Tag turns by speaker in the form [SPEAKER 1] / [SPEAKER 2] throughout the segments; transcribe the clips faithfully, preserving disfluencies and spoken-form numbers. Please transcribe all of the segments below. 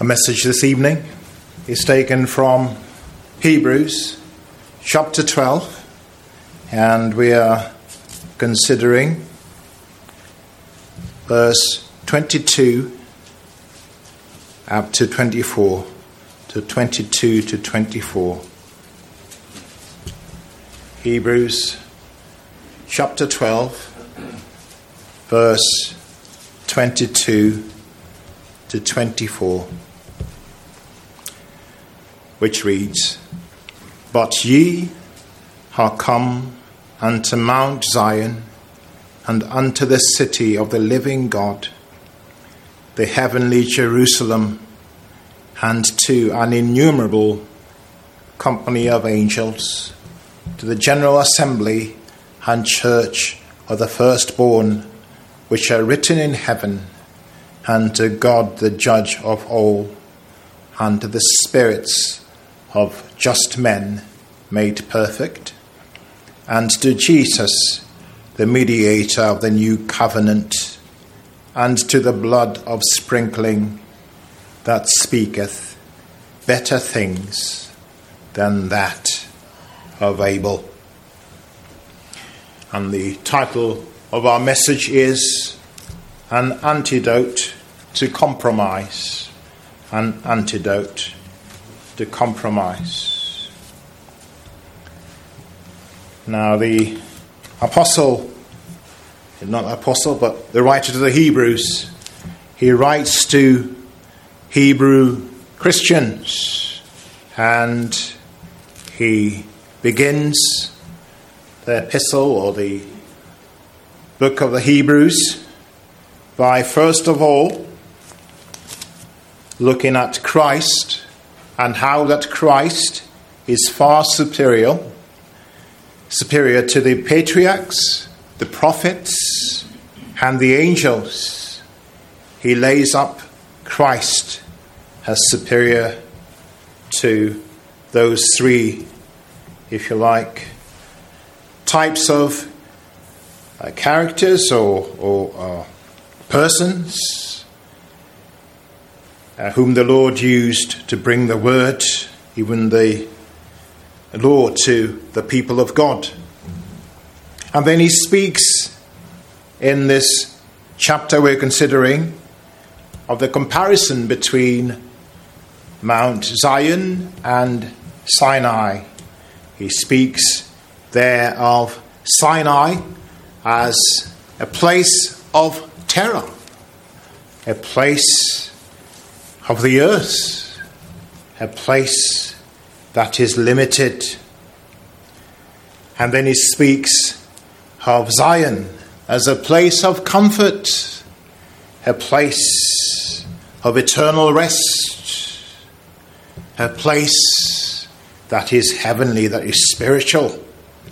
[SPEAKER 1] A message this evening is taken from Hebrews chapter twelve, and we are considering verse twenty-two up to twenty-four, to twenty-two to twenty-four. Hebrews chapter twelve, verse twenty-two to twenty-four, which reads, "But ye are come unto Mount Zion, and unto the city of the living God, the heavenly Jerusalem, and to an innumerable company of angels, to the general assembly and church of the firstborn, which are written in heaven, and to God the judge of all, and to the spirits of just men made perfect, and to Jesus, the mediator of the new covenant, and to the blood of sprinkling that speaketh better things than that of Abel." And the title of our message is An Antidote to Compromise. An Antidote to Compromise. Now the apostle, not apostle, but the writer to the Hebrews, he writes to Hebrew Christians, and he begins the epistle or the book of the Hebrews by first of all looking at Christ and how that Christ is far superior, superior to the patriarchs, the prophets, and the angels. He lays up Christ as superior to those three, if you like, types of uh, characters or, or uh, persons uh, whom the Lord used to bring the word, even the Lord, to the people of God. And then he speaks in this chapter we're considering of the comparison between Mount Zion and Sinai. He speaks there of Sinai as a place of terror, a place of the earth, a place that is limited. And then he speaks of Zion as a place of comfort, a place of eternal rest, a place that is heavenly, that is spiritual.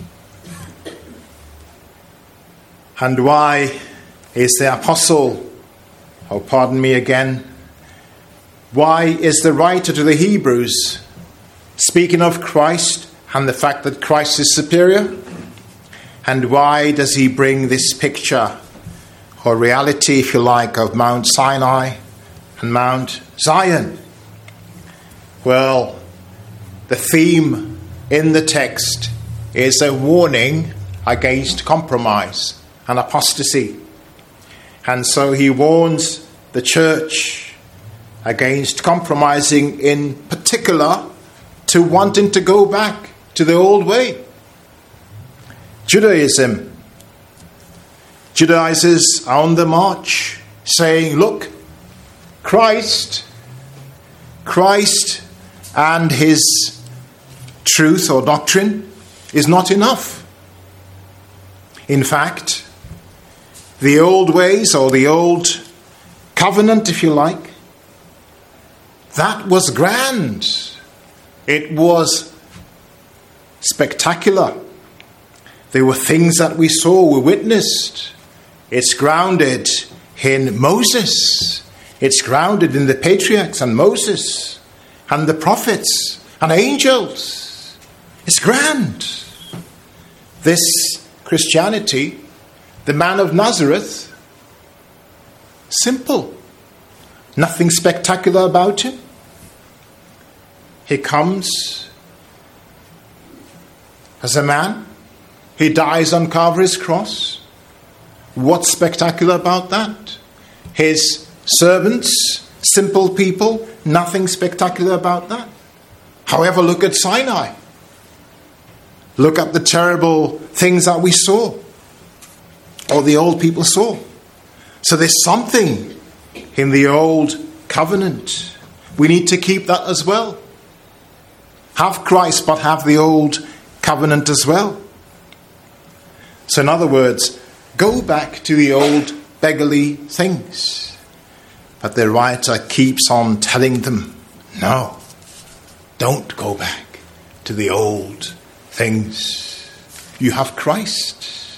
[SPEAKER 1] And why is the apostle, oh pardon me again, why is the writer to the Hebrews speaking of Christ and the fact that Christ is superior? And why does he bring this picture or reality, if you like, of Mount Sinai and Mount Zion? Well, the theme in the text is a warning against compromise and apostasy. And so he warns the church against compromising, in particular to wanting to go back to the old way. Judaism. Judaizers are on the march saying, look, Christ, Christ and his truth or doctrine is not enough. In fact, the old ways or the old covenant, if you like, that was grand. It was spectacular. There were things that we saw, we witnessed. It's grounded in Moses. It's grounded in the patriarchs and Moses and the prophets and angels. It's grand. This Christianity, the man of Nazareth, simple. Nothing spectacular about him. He comes as a man. He dies on Calvary's cross. What's spectacular about that? His servants, simple people, nothing spectacular about that. However, look at Sinai. Look at the terrible things that we saw, or the old people saw. So there's something in the old covenant. We need to keep that as well. Have Christ, but have the old covenant as well. So in other words, go back to the old beggarly things. But the writer keeps on telling them, no, don't go back to the old things. You have Christ.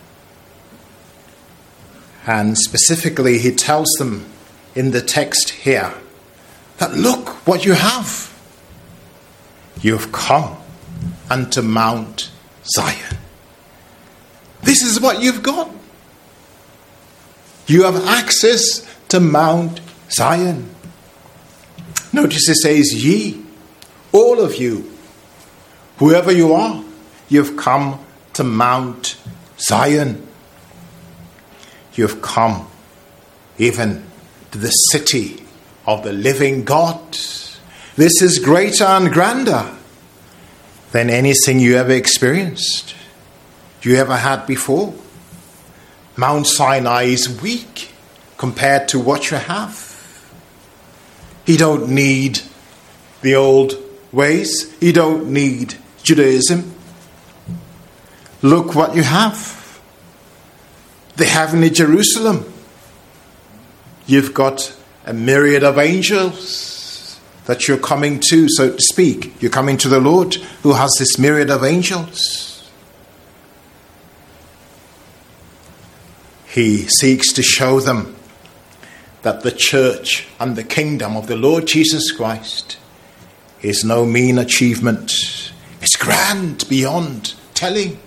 [SPEAKER 1] And specifically, he tells them in the text here that look what you have. You've come unto Mount Zion. This is what you've got. You have access to Mount Zion. Notice it says ye, all of you, whoever you are, you've come to Mount Zion. You've come even to the city of the living God. This is greater and grander than anything you ever experienced, you ever had before. Mount Sinai is weak compared to what you have. You don't need the old ways. You don't need Judaism. Look what you have. The heavenly Jerusalem. You've got a myriad of angels that you're coming to, so to speak. You're coming to the Lord who has this myriad of angels. He seeks to show them that the church and the kingdom of the Lord Jesus Christ is no mean achievement. It's grand beyond telling.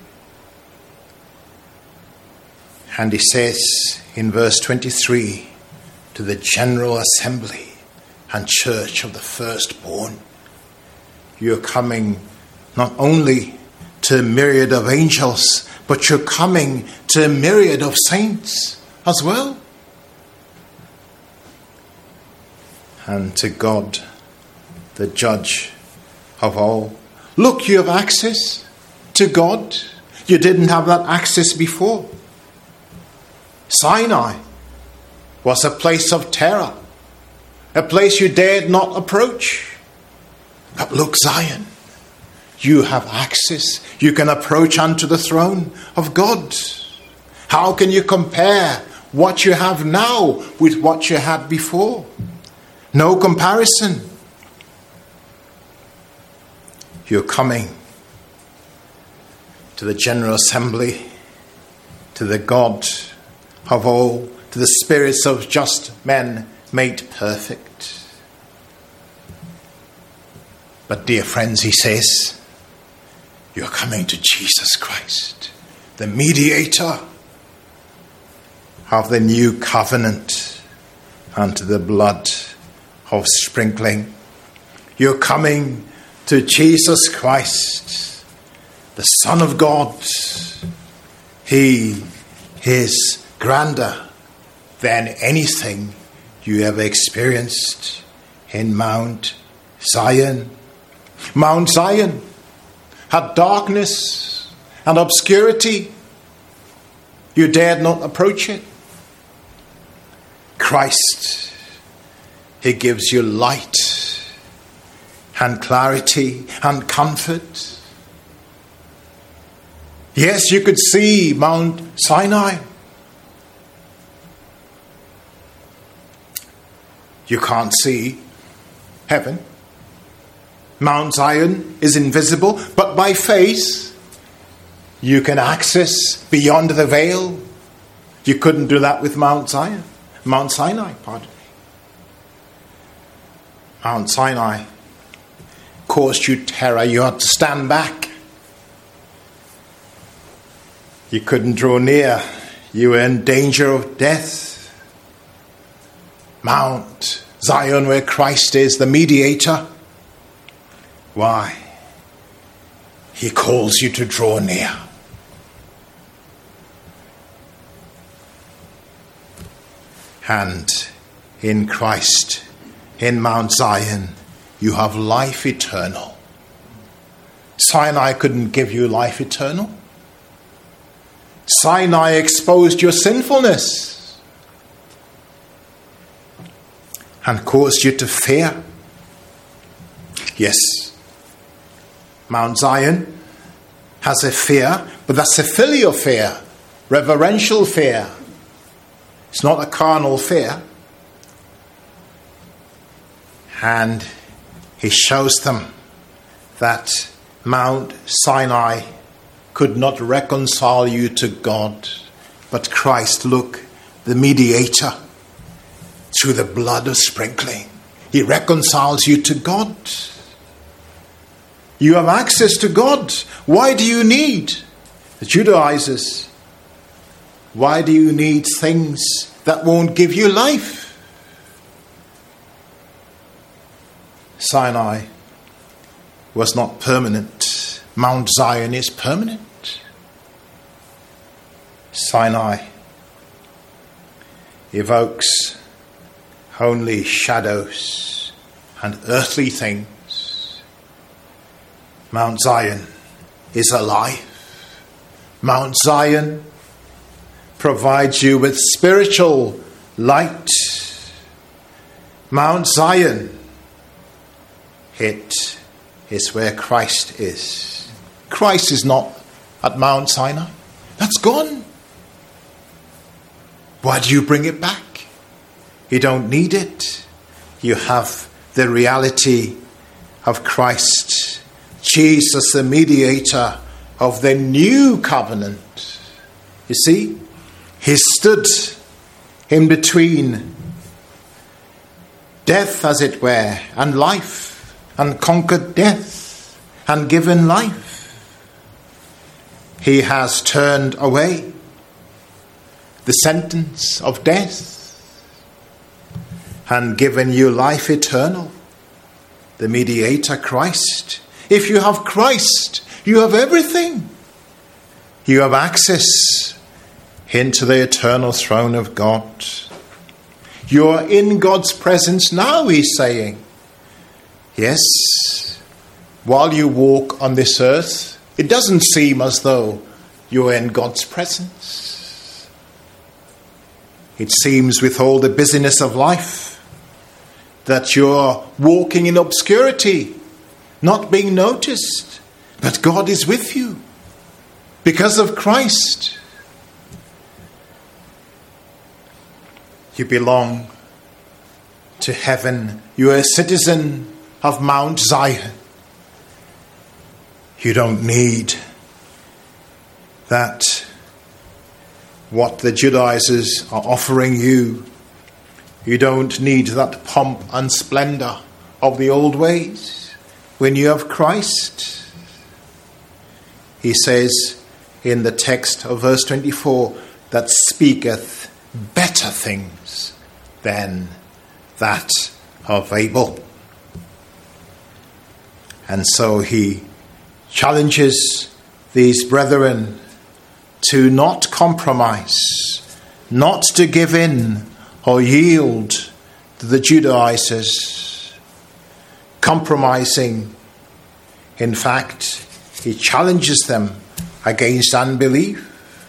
[SPEAKER 1] And he says in verse twenty-three, to the general assembly and church of the firstborn, you're coming not only to a myriad of angels, but you're coming to a myriad of saints as well. And to God, the judge of all. Look, you have access to God. You didn't have that access before. Sinai was a place of terror, a place you dared not approach. But look, Zion, you have access. You can approach unto the throne of God. How can you compare what you have now with what you had before? No comparison. You're coming to the general assembly, to the God of all, to the spirits of just men made perfect. But dear friends, he says, you're coming to Jesus Christ, the mediator of the new covenant, and to the blood of sprinkling. You're coming to Jesus Christ, the Son of God. He is grander than anything you ever experienced in Mount Zion. Mount Zion had darkness and obscurity. You dared not approach it. Christ, he gives you light and clarity and comfort. Yes, you could see Mount Sinai. You can't see heaven. Mount Zion is invisible, but by faith you can access beyond the veil. You couldn't do that with Mount Zion. Mount Sinai, pardon me. Mount Sinai caused you terror. You had to stand back. You couldn't draw near. You were in danger of death. Mount Zion where Christ is, the mediator. Why? He calls you to draw near. And in Christ, in Mount Zion, you have life eternal. Sinai couldn't give you life eternal. Sinai exposed your sinfulness and caused you to fear. Yes, Mount Zion has a fear, but that's a filial fear, reverential fear. It's not a carnal fear. And he shows them that Mount Sinai could not reconcile you to God, but Christ, look, the mediator, through the blood of sprinkling, he reconciles you to God. You have access to God. Why do you need the Judaizers? Why do you need things that won't give you life? Sinai was not permanent. Mount Zion is permanent. Sinai evokes only shadows and earthly things. Mount Zion is alive. Mount Zion provides you with spiritual light. Mount Zion, it is where Christ is. Christ is not at Mount Sinai. That's gone. Why do you bring it back? You don't need it. You have the reality of Christ, Jesus, the mediator of the new covenant. You see, he stood in between death, as it were, and life, and conquered death, and given life. He has turned away the sentence of death and given you life eternal, the mediator Christ. If you have Christ, you have everything. You have access into the eternal throne of God. You are in God's presence now, he's saying. Yes, while you walk on this earth, it doesn't seem as though you're in God's presence. It seems with all the busyness of life that you're walking in obscurity, not being noticed. But God is with you because of Christ. You belong to heaven. You are a citizen of Mount Zion. You don't need that, what the Judaizers are offering you. You don't need that pomp and splendor of the old ways. When you have Christ, he says in the text of verse twenty-four, that speaketh better things than that of Abel. And so he challenges these brethren to not compromise, not to give in or yield to the Judaizers. Compromising, in fact, he challenges them against unbelief.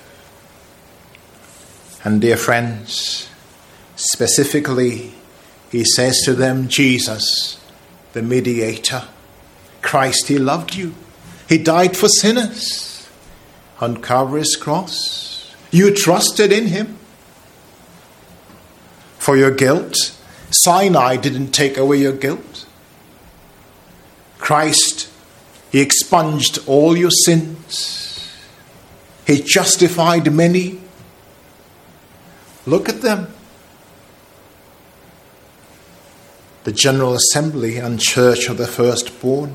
[SPEAKER 1] And dear friends, specifically, he says to them, Jesus, the mediator, Christ, he loved you. He died for sinners on Calvary's cross. You trusted in him for your guilt. Sinai didn't take away your guilt. Christ, he expunged all your sins. He justified many. Look at them. The General Assembly and Church of the Firstborn.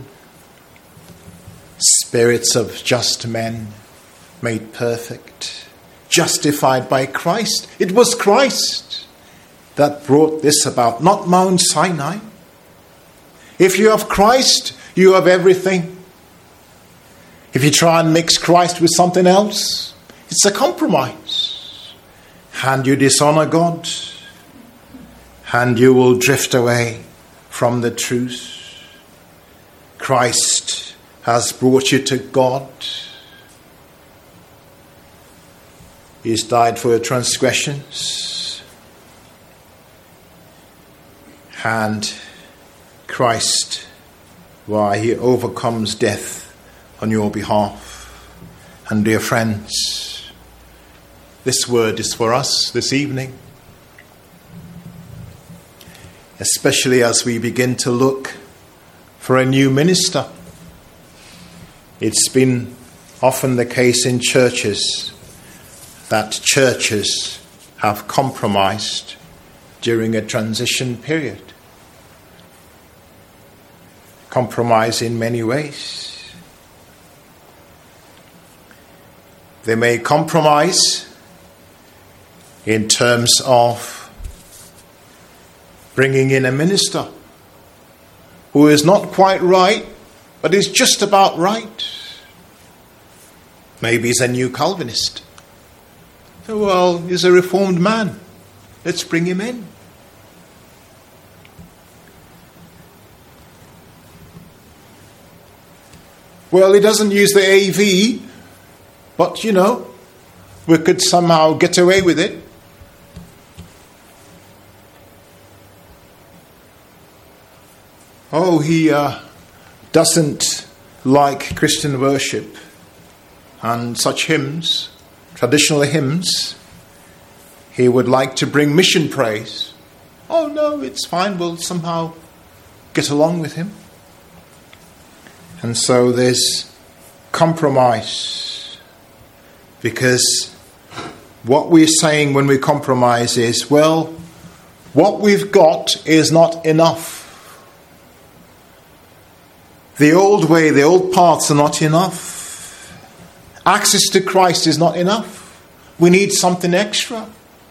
[SPEAKER 1] Spirits of just men made perfect. Justified by Christ. It was Christ. that brought this about, not Mount Sinai. If you have Christ, you have everything. If you try and mix Christ with something else, it's a compromise. And you dishonor God, and you will drift away from the truth. Christ has brought you to God. He's died for your transgressions. And Christ, why, he overcomes death on your behalf. And dear friends, this word is for us this evening. Especially as we begin to look for a new minister. It's been often the case in churches that churches have compromised during a transition period. Compromise in many ways. They may compromise in terms of bringing in a minister who is not quite right, but is just about right. Maybe he's a new Calvinist. Well, he's a reformed man. Let's bring him in. Well, he doesn't use the A V, but, you know, we could somehow get away with it. Oh, he uh, doesn't like Christian worship and such hymns, traditional hymns. He would like to bring mission praise. Oh, no, it's fine. We'll somehow get along with him. And so there's compromise. Because what we're saying when we compromise is, well, what we've got is not enough. The old way, the old paths are not enough. Access to Christ is not enough. We need something extra.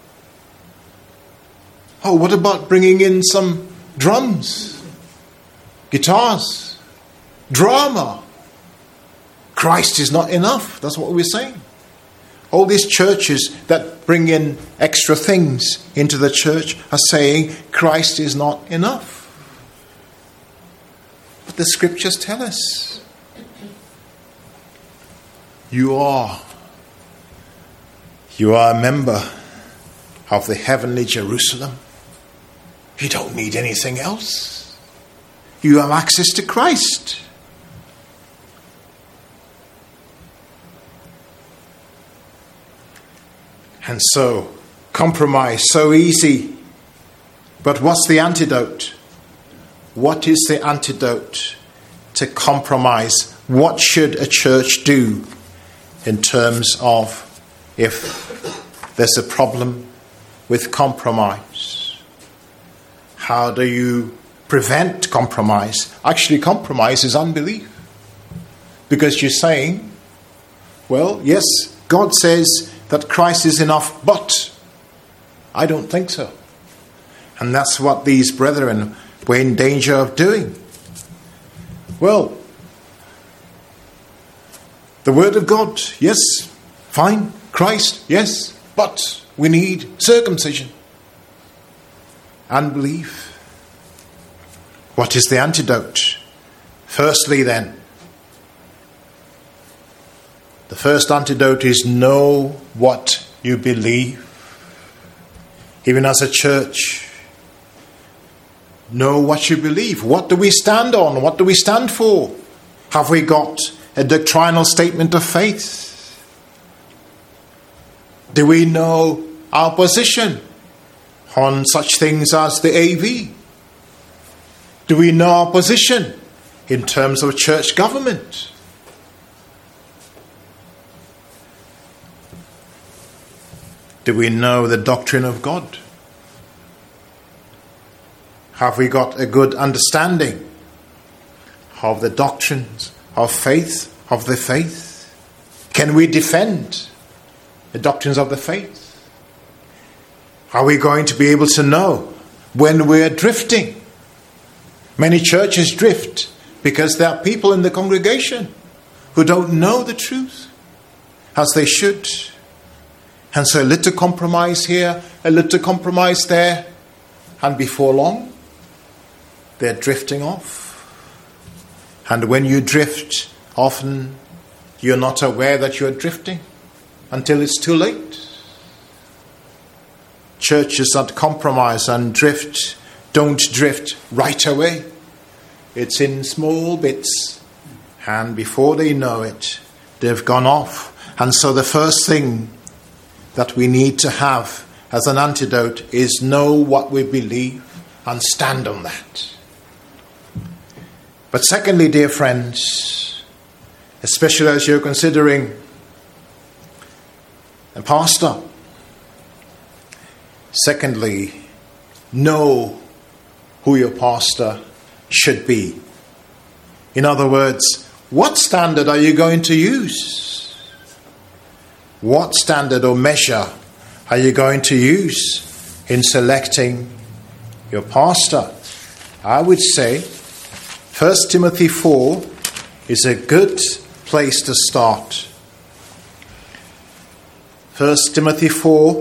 [SPEAKER 1] Oh, what about bringing in some drums, guitars, drama? Christ is not enough. That's what we're saying. All these churches that bring in extra things into the church are saying Christ is not enough. But the scriptures tell us you are you are a member of the heavenly Jerusalem. You don't need anything else. You have access to Christ. And so, compromise, so easy. But what's the antidote? What is the antidote to compromise? What should a church do in terms of if there's a problem with compromise? How do you prevent compromise? Actually, compromise is unbelief. Because you're saying, well, yes, God says that Christ is enough, but I don't think so. And that's what these brethren were in danger of doing. Well, the Word of God, yes, fine. Christ, yes, but we need circumcision and belief. What is the antidote? Firstly, then, the first antidote is know what you believe. Even as a church, know what you believe. What do we stand on? What do we stand for? Have we got a doctrinal statement of faith? Do we know our position on such things as the A V? Do we know our position in terms of church government? Do we know the doctrine of God? Have we got a good understanding of the doctrines of faith, of the faith? Can we defend the doctrines of the faith? Are we going to be able to know when we're drifting? Many churches drift because there are people in the congregation who don't know the truth as they should. And so a little compromise here, a little compromise there, and before long, they're drifting off. And when you drift, often you're not aware that you're drifting until it's too late. Churches that compromise and drift don't drift right away. It's in small bits, and before they know it, they've gone off. And so the first thing that we need to have as an antidote is know what we believe and stand on that. But secondly, dear friends, especially as you're considering a pastor, secondly, know who your pastor should be. In other words, what standard are you going to use? What standard or measure are you going to use in selecting your pastor? I would say First Timothy four is a good place to start. First Timothy four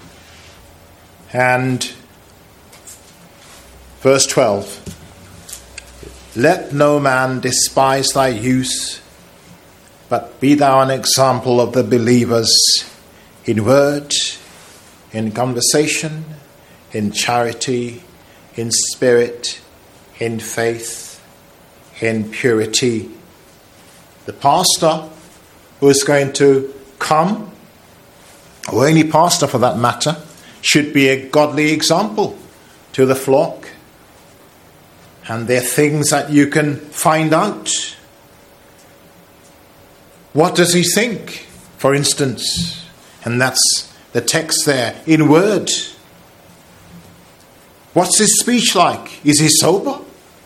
[SPEAKER 1] and verse twelve. Let no man despise thy youth, but be thou an example of the believers in word, in conversation, in charity, in spirit, in faith, in purity. The pastor who is going to come, or any pastor for that matter, should be a godly example to the flock. And there are things that you can find out. What does he think, for instance? And that's the text there, in word. What's his speech like? Is he sober?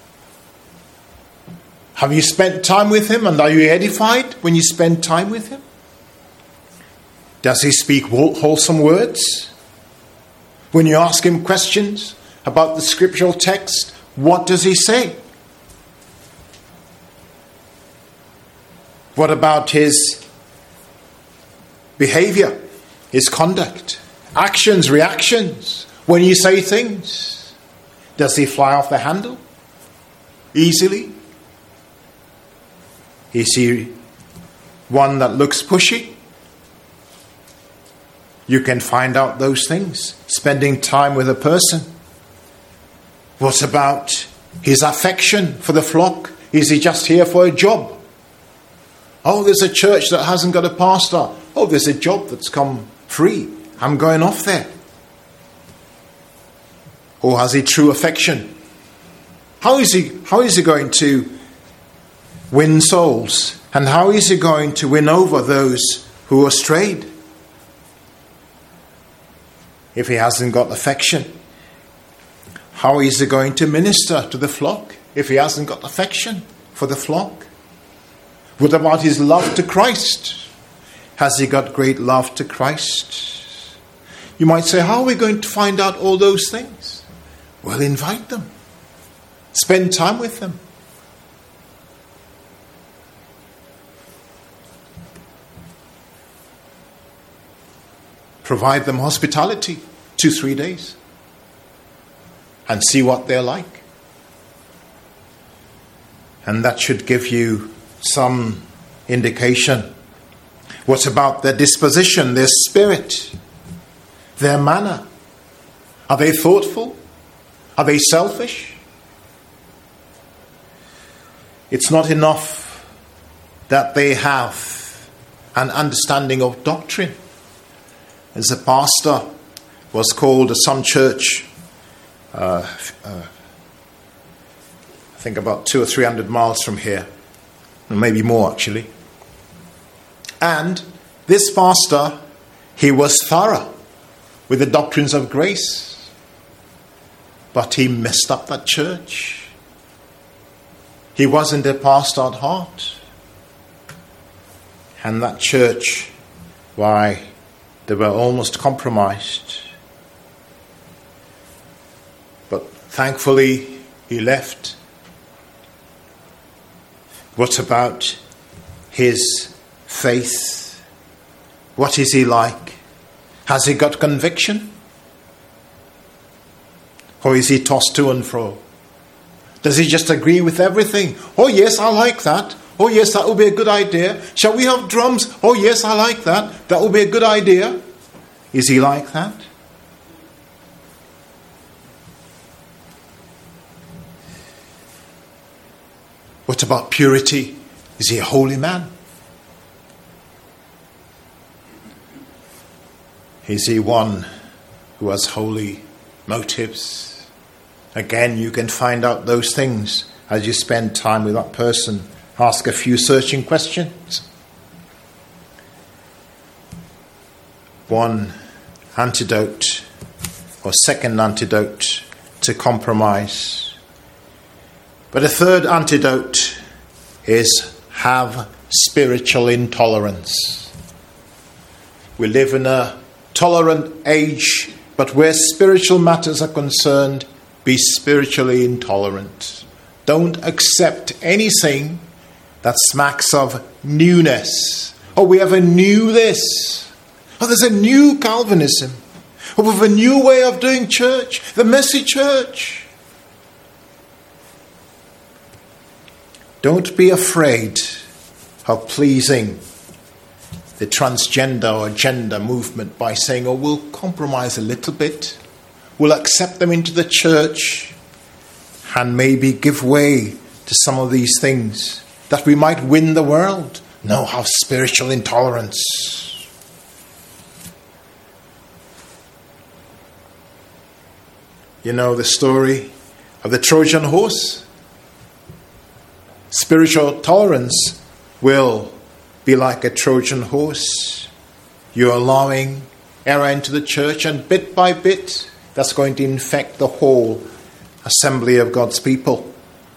[SPEAKER 1] Have you spent time with him, and are you edified when you spend time with him? Does he speak wholesome words? When you ask him questions about the scriptural text, what does he say? What about his behavior, his conduct, actions, reactions? When you say things, does he fly off the handle easily? Is he one that looks pushy? You can find out those things spending time with a person. What about his affection for the flock? Is he just here for a job? Oh, there's a church that hasn't got a pastor. Oh, there's a job that's come free. I'm going off there. Or has he true affection? How is he, how is he going to win souls? And how is he going to win over those who are strayed? If he hasn't got affection. How is he going to minister to the flock if he hasn't got affection for the flock? What about his love to Christ? Has he got great love to Christ? You might say, how are we going to find out all those things? Well, invite them. Spend time with them. Provide them hospitality, two, three days. And see what they're like. And that should give you some indication. What about their disposition, their spirit, their manner? Are they thoughtful? Are they selfish? It's not enough that they have an understanding of doctrine. As a pastor was called to some church, Uh, uh, I think about two or three hundred miles from here, or maybe more actually. And this pastor, he was thorough with the doctrines of grace, but he messed up that church. He wasn't a pastor at heart. And that church, why, they were almost compromised. But thankfully, he left. What about his faith? What is he like? Has he got conviction? Or is he tossed to and fro? Does he just agree with everything? Oh yes, I like that. Oh yes, that will be a good idea. Shall we have drums? Oh yes, I like that. That will be a good idea. Is he like that? What about purity? Is he a holy man? Is he one who has holy motives? Again, you can find out those things as you spend time with that person. Ask a few searching questions. One antidote or second antidote to compromise. But a third antidote is have spiritual intolerance. We live in a tolerant age, but where spiritual matters are concerned, be spiritually intolerant. Don't accept anything that smacks of newness. Oh, we have a new this. Oh, there's a new Calvinism. Oh, we have a new way of doing church. The messy church. Don't be afraid of pleasing the transgender or gender movement by saying, oh, we'll compromise a little bit. We'll accept them into the church and maybe give way to some of these things that we might win the world. No, have spiritual intolerance. You know the story of the Trojan horse? Spiritual tolerance will be like a Trojan horse. You're allowing error into the church, and bit by bit, that's going to infect the whole assembly of God's people.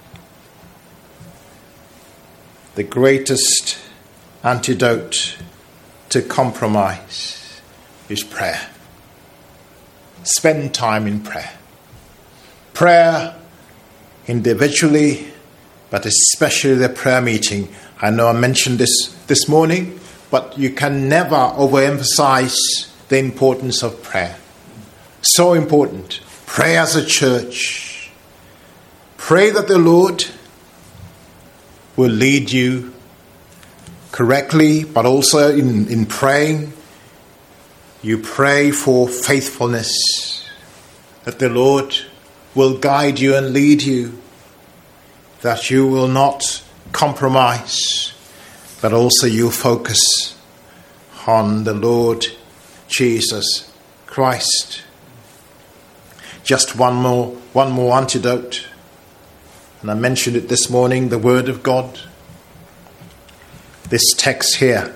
[SPEAKER 1] The greatest antidote to compromise is prayer. Spend time in prayer. Prayer individually, but especially the prayer meeting. I know I mentioned this this morning, but you can never overemphasize the importance of prayer. So important. Pray as a church. Pray that the Lord will lead you correctly, but also in, in praying, you pray for faithfulness, that the Lord will guide you and lead you, that you will not compromise, but also you focus on the Lord Jesus Christ. Just one more, one more antidote. And I mentioned it this morning, the Word of God. This text here.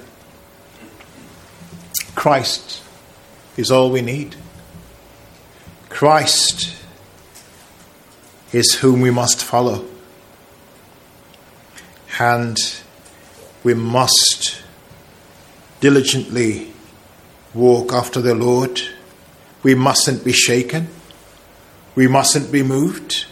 [SPEAKER 1] Christ is all we need. Christ is whom we must follow. And we must diligently walk after the Lord. We mustn't be shaken. We mustn't be moved.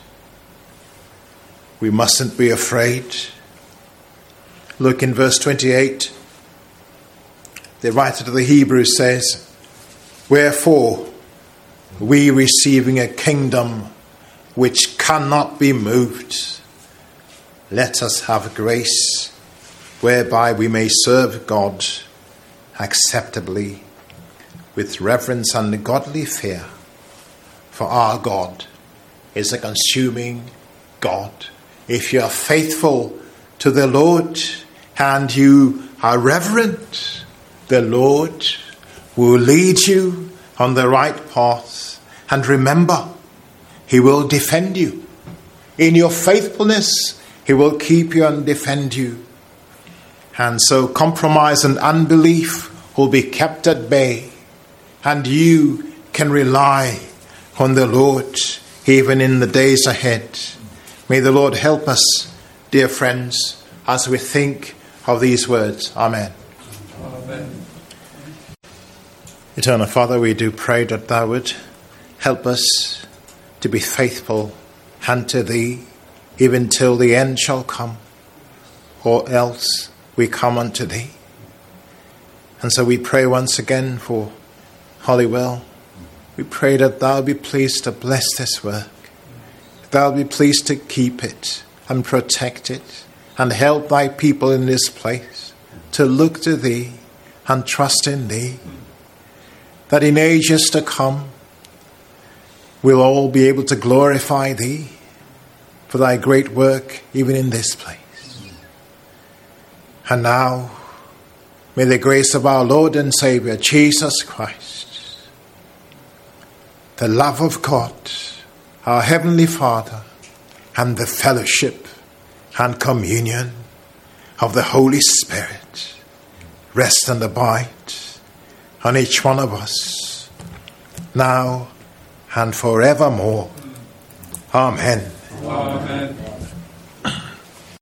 [SPEAKER 1] We mustn't be afraid. Look in verse twenty-eight. The writer to the Hebrews says, wherefore, we receiving a kingdom which cannot be moved, let us have grace whereby we may serve God acceptably with reverence and godly fear. For our God is a consuming God. If you are faithful to the Lord and you are reverent, the Lord will lead you on the right path. And remember, He will defend you. In your faithfulness, He will keep you and defend you. And so compromise and unbelief will be kept at bay. And you can rely on the Lord even in the days ahead. May the Lord help us, dear friends, as we think of these words. Amen. Amen. Eternal Father, we do pray that Thou would help us to be faithful unto thee, even till the end shall come, or else we come unto thee. And so we pray once again for Holywell. We pray that thou be pleased to bless this work. Thou be pleased to keep it and protect it and help thy people in this place to look to thee and trust in thee, that in ages to come we'll all be able to glorify thee for thy great work even in this place. And now, may the grace of our Lord and Saviour, Jesus Christ, the love of God, our Heavenly Father, and the fellowship and communion of the Holy Spirit rest and abide on each one of us, now and forevermore. Amen.
[SPEAKER 2] Amen.